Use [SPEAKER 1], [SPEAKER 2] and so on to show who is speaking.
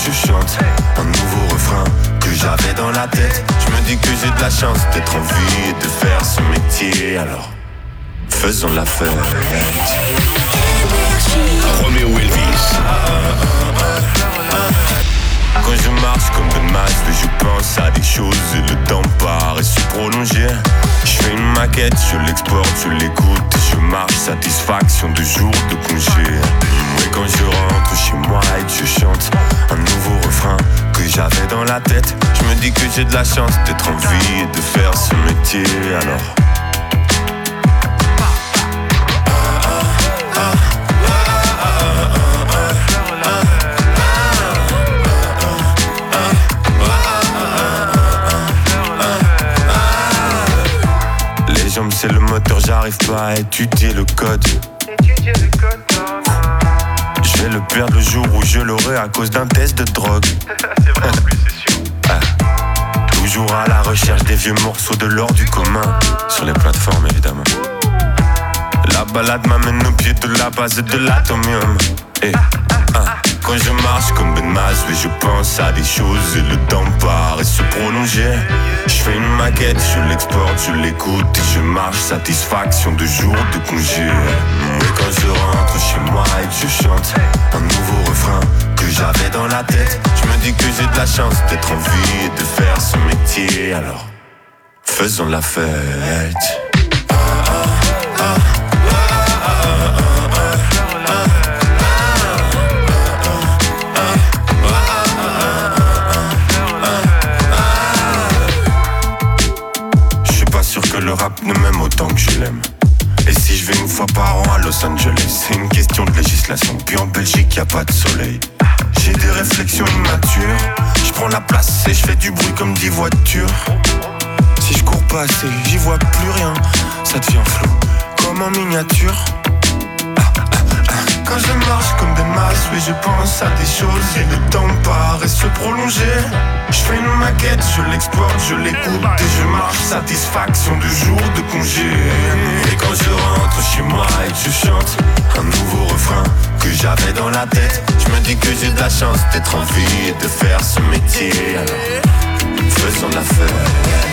[SPEAKER 1] je chante un nouveau refrain que j'avais dans la tête. Je me dis que j'ai de la chance d'être en vie et de faire ce métier. Alors, faisons la fête.
[SPEAKER 2] Roméo Elvis.
[SPEAKER 1] Quand je marche comme de masque, je pense à des choses et le temps paraît se prolonger. Je fais une maquette, je l'exporte, je l'écoute et je marche, satisfaction de jour de congé. Et quand je rentre chez moi et que je chante un nouveau refrain que j'avais dans la tête, je me dis que j'ai de la chance d'être en vie et de faire ce métier. Alors c'est le moteur, j'arrive pas à étudier le code. Je vais le perdre le jour où je l'aurai à cause d'un test de drogue.
[SPEAKER 3] C'est vrai en plus, c'est sûr.
[SPEAKER 1] Toujours à la recherche des vieux morceaux de l'or du commun. Sur les plateformes évidemment. La balade m'amène au pied de la base de l'atomium. Quand je marche comme Ben Mas, oui, je pense à des choses et le temps paraît se prolonger. Je fais une maquette, je l'exporte, je l'écoute et je marche, satisfaction de jour de congé. Et quand je rentre chez moi et que je chante un nouveau refrain que j'avais dans la tête, je me dis que j'ai de la chance d'être en vie et de faire ce métier. Alors, faisons la fête. Le rap ne m'aime autant que je l'aime. Et si je vais une fois par an à Los Angeles, c'est une question de législation. Puis en Belgique y'a pas de soleil. J'ai des réflexions immatures. Je prends la place et je fais du bruit comme 10 voitures. Si je cours pas assez, j'y vois plus rien. Ça devient flou, comme en miniature. Quand je marche comme des masses, oui je pense à des choses et le temps paraît se prolonger. Je fais une maquette, je l'exporte, je l'écoute et je marche, satisfaction de jour de congé. Et quand je rentre chez moi et que je chante un nouveau refrain que j'avais dans la tête, je me dis que j'ai de la chance d'être en vie et de faire ce métier. Alors, faisons la fête.